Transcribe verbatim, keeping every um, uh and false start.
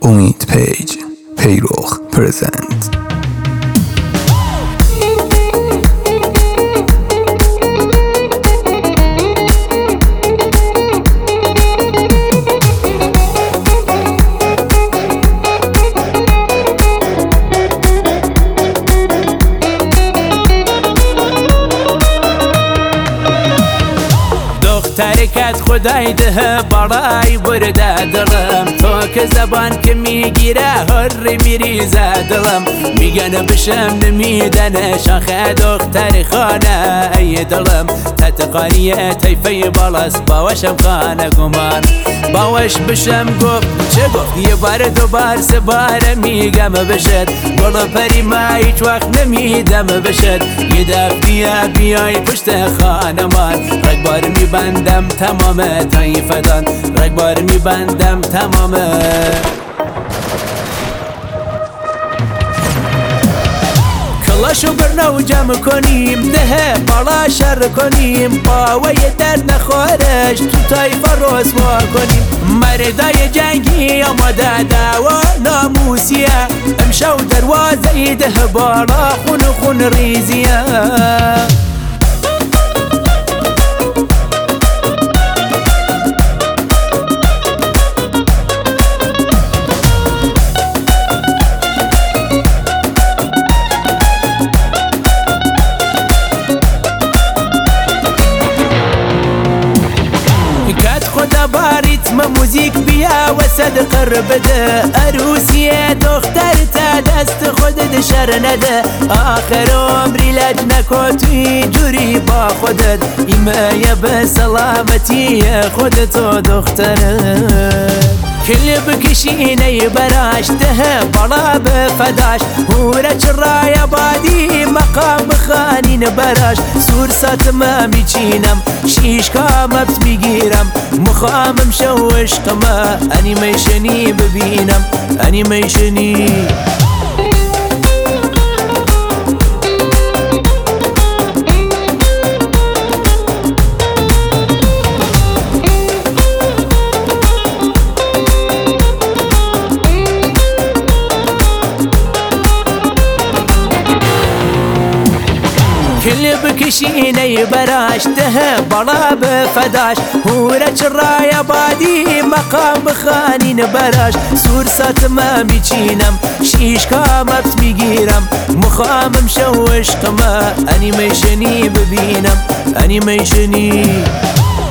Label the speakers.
Speaker 1: امید پیج پیروخ پرزنت.
Speaker 2: ترکت خدای ده برای برده دلم، تو که زبان که میگیره هر میریزه دلم. میگن بشم نمیدن شاخه دختر خانه ای دلم. تتقانیه تیفی بالاست باوشم خانه گمان. باوش بشم گفت چه گفت یه بار دو بار سه بار میگم بشد. گل پری ما هیچ وقت نمیدم بشد. یه دفعه بیای پشت خانمان رگبار میبندم تمام طایفدان، رگبار میبندم تمام. کلاشو برنو جمع کنیم ده بالا شر کنیم. باوی در نخورش تو طایفه رسوا کنیم. مردای جنگی آماده دعوا ناموسیه. امشو دروازه ده بالا خون خون ریزیه. باریتم موزیک بیا و صدقه رو بده. عروسیه دختر تا دست خودت شر نده. آخر عمری لج نکن توی جوری با خودت. ایمه به سلامتی خودت و دخترت. کل بکشینه براش ده بالا بفداش. هوره چرای بادی مقام بخانین براش. سور ساتم میچینم شیش کامت میگیرم. مخامم شوش قما انیمیشنی ببینم انیمیشنی. کل بکشینه براش ده بالا بفداش. هوره چرای بادی مقام بخانین براش. سور ساتم میچینم شیش کامت میگیرم. مخامم شوش قما انیمیشنی ببینم انیمیشنی.